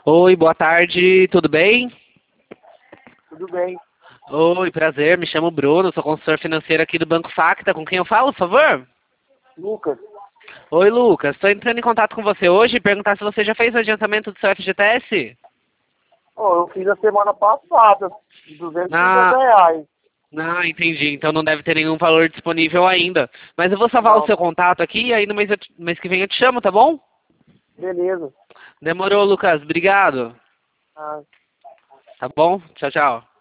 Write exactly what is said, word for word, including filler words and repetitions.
Oi, boa tarde, tudo bem? Tudo bem. Oi, prazer, me chamo Bruno, sou consultor financeiro aqui do Banco Facta, com quem eu falo, por favor? Lucas, Oi, Lucas, estou entrando em contato com você hoje e perguntar se você já fez o adiantamento do seu F G T S? oh, eu fiz a semana passada, duzentos e cinquenta Ah, reais. não, entendi, então não deve ter nenhum valor disponível ainda. Mas eu vou salvar o Não, seu contato aqui e aí no mês, eu te- mês que vem eu te chamo, tá bom? beleza. Demorou, Lucas, obrigado. Ah. Tá bom? Tchau, tchau.